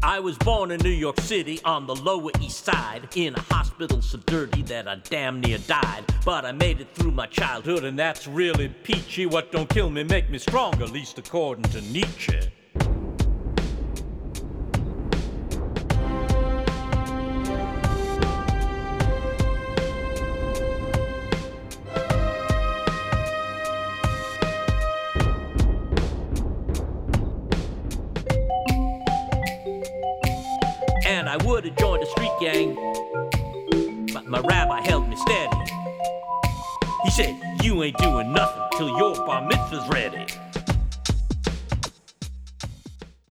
I was born in New York City on the Lower East Side, in a hospital so dirty that I damn near died. But I made it through my childhood, and that's really peachy. What don't kill me make me stronger, at least according to Nietzsche. And I would have joined a street gang, but my rabbi held me steady. He said, you ain't doing nothing till your bar mitzvah's ready.